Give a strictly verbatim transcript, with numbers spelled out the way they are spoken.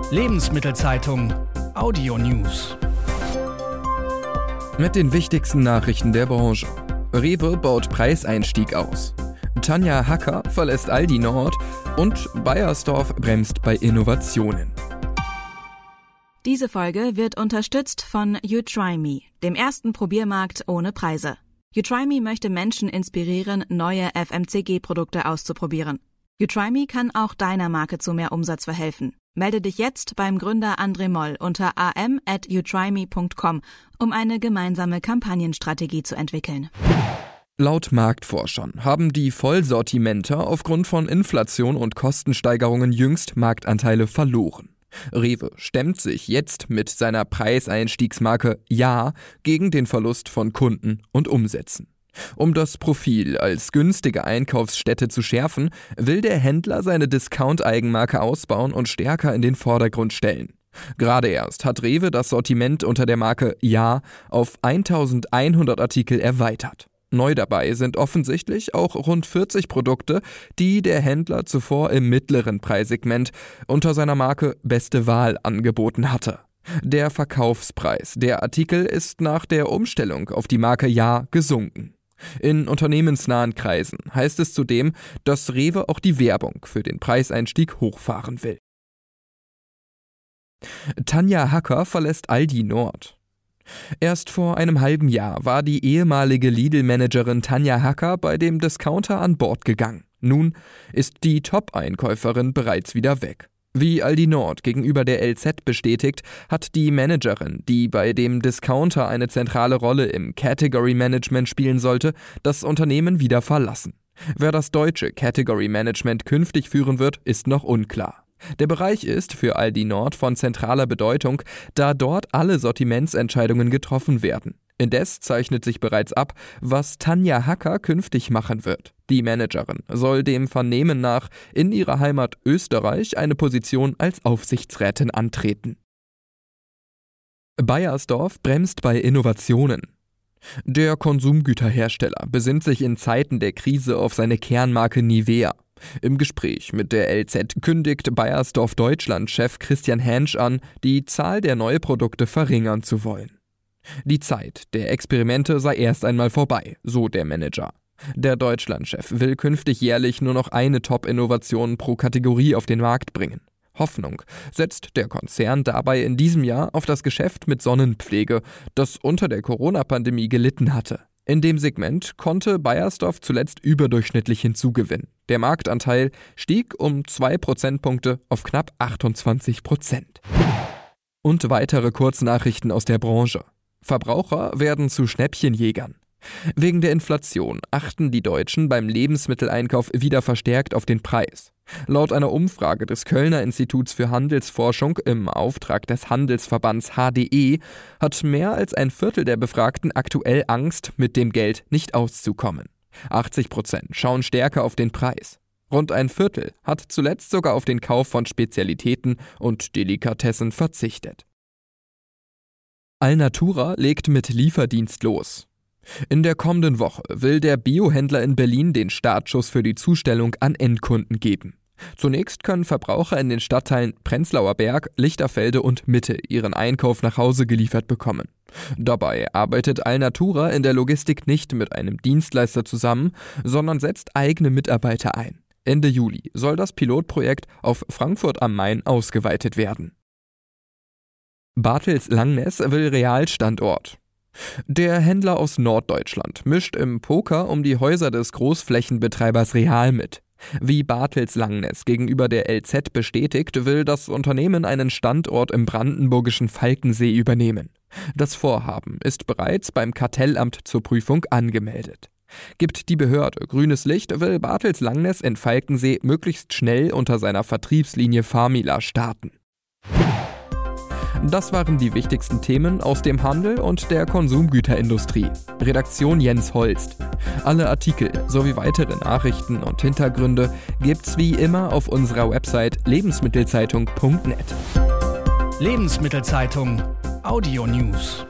Lebensmittelzeitung Audio News. Mit den wichtigsten Nachrichten der Branche. Rewe baut Preiseinstieg aus. Tanja Hacker verlässt Aldi Nord und Beiersdorf bremst bei Innovationen. Diese Folge wird unterstützt von You Try Me, dem ersten Probiermarkt ohne Preise. You Try Me möchte Menschen inspirieren, neue F M C G-Produkte auszuprobieren. You Try Me kann auch deiner Marke zu mehr Umsatz verhelfen. Melde dich jetzt beim Gründer André Moll unter a m at you try me punkt com, um eine gemeinsame Kampagnenstrategie zu entwickeln. Laut Marktforschern haben die Vollsortimenter aufgrund von Inflation und Kostensteigerungen jüngst Marktanteile verloren. Rewe stemmt sich jetzt mit seiner Preiseinstiegsmarke Ja gegen den Verlust von Kunden und Umsätzen. Um das Profil als günstige Einkaufsstätte zu schärfen, will der Händler seine Discount-Eigenmarke ausbauen und stärker in den Vordergrund stellen. Gerade erst hat Rewe das Sortiment unter der Marke Ja auf eintausendeinhundert Artikel erweitert. Neu dabei sind offensichtlich auch rund vierzig Produkte, die der Händler zuvor im mittleren Preissegment unter seiner Marke Beste Wahl angeboten hatte. Der Verkaufspreis der Artikel ist nach der Umstellung auf die Marke Ja gesunken. In unternehmensnahen Kreisen heißt es zudem, dass Rewe auch die Werbung für den Preiseinstieg hochfahren will. Tanja Hacker verlässt Aldi Nord. Erst vor einem halben Jahr war die ehemalige Lidl-Managerin Tanja Hacker bei dem Discounter an Bord gegangen. Nun ist die Top-Einkäuferin bereits wieder weg. Wie Aldi Nord gegenüber der L Z bestätigt, hat die Managerin, die bei dem Discounter eine zentrale Rolle im Category Management spielen sollte, das Unternehmen wieder verlassen. Wer das deutsche Category Management künftig führen wird, ist noch unklar. Der Bereich ist für Aldi Nord von zentraler Bedeutung, da dort alle Sortimentsentscheidungen getroffen werden. Indes zeichnet sich bereits ab, was Tanja Hacker künftig machen wird. Die Managerin soll dem Vernehmen nach in ihrer Heimat Österreich eine Position als Aufsichtsrätin antreten. Beiersdorf bremst bei Innovationen. Der Konsumgüterhersteller besinnt sich in Zeiten der Krise auf seine Kernmarke Nivea. Im Gespräch mit der L Z kündigt Beiersdorf Deutschland-Chef Christian Hänsch an, die Zahl der Neuprodukte verringern zu wollen. Die Zeit der Experimente sei erst einmal vorbei, so der Manager. Der Deutschlandchef will künftig jährlich nur noch eine Top-Innovation pro Kategorie auf den Markt bringen. Hoffnung setzt der Konzern dabei in diesem Jahr auf das Geschäft mit Sonnenpflege, das unter der Corona-Pandemie gelitten hatte. In dem Segment konnte Beiersdorf zuletzt überdurchschnittlich hinzugewinnen. Der Marktanteil stieg um zwei Prozentpunkte auf knapp achtundzwanzig Prozent. Und weitere Kurznachrichten aus der Branche. Verbraucher werden zu Schnäppchenjägern. Wegen der Inflation achten die Deutschen beim Lebensmitteleinkauf wieder verstärkt auf den Preis. Laut einer Umfrage des Kölner Instituts für Handelsforschung im Auftrag des Handelsverbands H D E hat mehr als ein Viertel der Befragten aktuell Angst, mit dem Geld nicht auszukommen. achtzig Prozent schauen stärker auf den Preis. Rund ein Viertel hat zuletzt sogar auf den Kauf von Spezialitäten und Delikatessen verzichtet. Alnatura legt mit Lieferdienst los. In der kommenden Woche will der Biohändler in Berlin den Startschuss für die Zustellung an Endkunden geben. Zunächst können Verbraucher in den Stadtteilen Prenzlauer Berg, Lichterfelde und Mitte ihren Einkauf nach Hause geliefert bekommen. Dabei arbeitet Alnatura in der Logistik nicht mit einem Dienstleister zusammen, sondern setzt eigene Mitarbeiter ein. Ende Juli soll das Pilotprojekt auf Frankfurt am Main ausgeweitet werden. Bartels Langness will Realstandort. Der Händler aus Norddeutschland mischt im Poker um die Häuser des Großflächenbetreibers Real mit. Wie Bartels Langness gegenüber der L Z bestätigt, will das Unternehmen einen Standort im brandenburgischen Falkensee übernehmen. Das Vorhaben ist bereits beim Kartellamt zur Prüfung angemeldet. Gibt die Behörde grünes Licht, will Bartels Langness in Falkensee möglichst schnell unter seiner Vertriebslinie Famila starten. Das waren die wichtigsten Themen aus dem Handel und der Konsumgüterindustrie. Redaktion Jens Holst. Alle Artikel sowie weitere Nachrichten und Hintergründe gibt's wie immer auf unserer Website lebensmittelzeitung punkt net. Lebensmittelzeitung Audio News.